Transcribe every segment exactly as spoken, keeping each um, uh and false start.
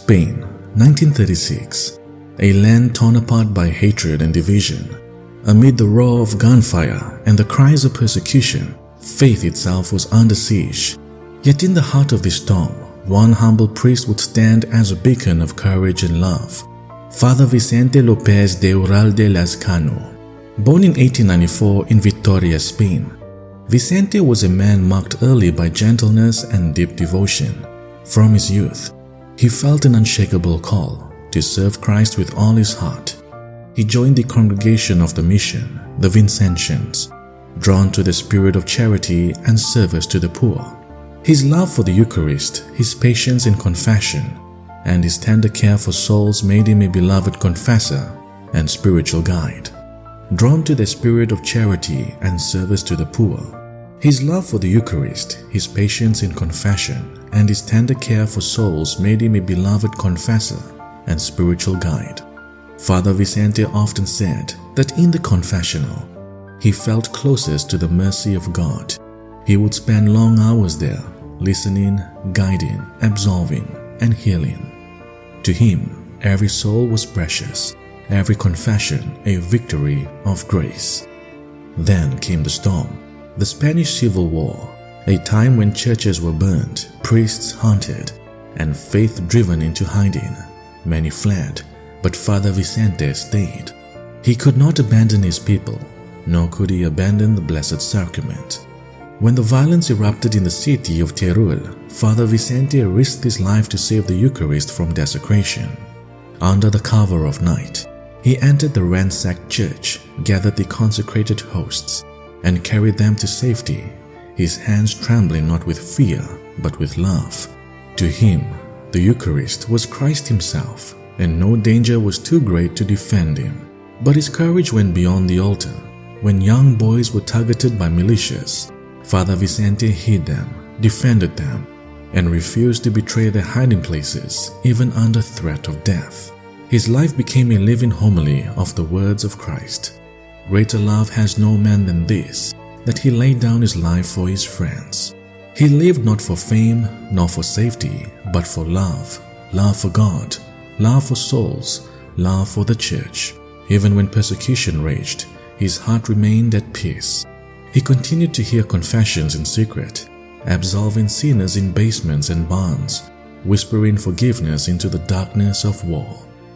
Spain, nineteen thirty-six. A land torn apart by hatred and division. Amid the roar of gunfire and the cries of persecution, faith itself was under siege. Yet in the heart of the storm, one humble priest would stand as a beacon of courage and love. Father Vicente López de Uralde Lazcano. Born in eighteen ninety-four in Vitoria, Spain, Vicente was a man marked early by gentleness and deep devotion. From his youth, he felt an unshakable call to serve Christ with all his heart. He joined the congregation of the mission, the Vincentians, drawn to the spirit of charity and service to the poor. His love for the Eucharist, his patience in confession, and his tender care for souls made him a beloved confessor and spiritual guide. Drawn to the spirit of charity and service to the poor, his love for the Eucharist, his patience in confession, and his tender care for souls made him a beloved confessor and spiritual guide. Father Vicente often said that in the confessional, he felt closest to the mercy of God. He would spend long hours there, listening, guiding, absolving, and healing. To him, every soul was precious, every confession a victory of grace. Then came the storm, the Spanish Civil War, a time when churches were burned, priests hunted, and faith driven into hiding. Many fled, but Father Vicente stayed. He could not abandon his people, nor could he abandon the Blessed Sacrament. When the violence erupted in the city of Teruel, Father Vicente risked his life to save the Eucharist from desecration. Under the cover of night, he entered the ransacked church, gathered the consecrated hosts, and carried them to safety, his hands trembling not with fear, but with love. To him, the Eucharist was Christ himself, and no danger was too great to defend him. But his courage went beyond the altar. When young boys were targeted by militias, Father Vicente hid them, defended them, and refused to betray their hiding places, even under threat of death. His life became a living homily of the words of Christ. Greater love has no man than this, that he laid down his life for his friends. He lived not for fame, nor for safety, but for love, love for God, love for souls, love for the church. Even when persecution raged, his heart remained at peace. He continued to hear confessions in secret, absolving sinners in basements and barns, whispering forgiveness into the darkness of war.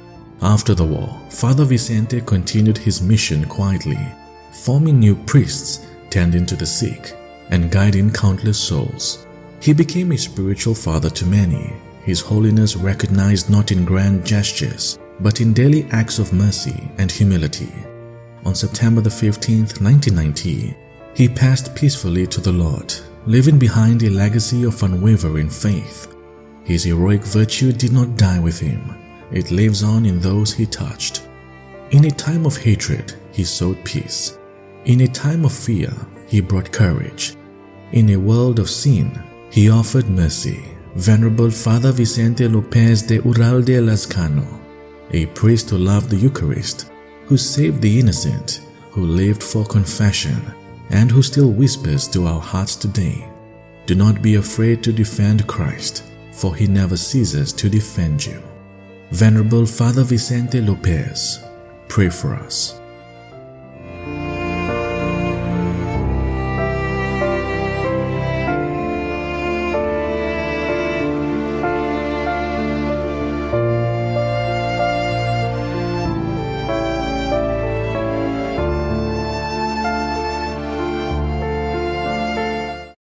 After the war, Father Vicente continued his mission quietly, forming new priests, tending to the sick, and guiding countless souls. He became a spiritual father to many, his holiness recognized not in grand gestures, but in daily acts of mercy and humility. On September the fifteenth, nineteen ninety, he passed peacefully to the Lord, leaving behind a legacy of unwavering faith. His heroic virtue did not die with him. It lives on in those he touched. In a time of hatred, he sowed peace. In a time of fear, he brought courage. In a world of sin, he offered mercy. Venerable Father Vicente López de Uralde Lazcano, a priest who loved the Eucharist, who saved the innocent, who lived for confession, and who still whispers to our hearts today. Do not be afraid to defend Christ, for he never ceases to defend you. Venerable Father Vicente López, pray for us.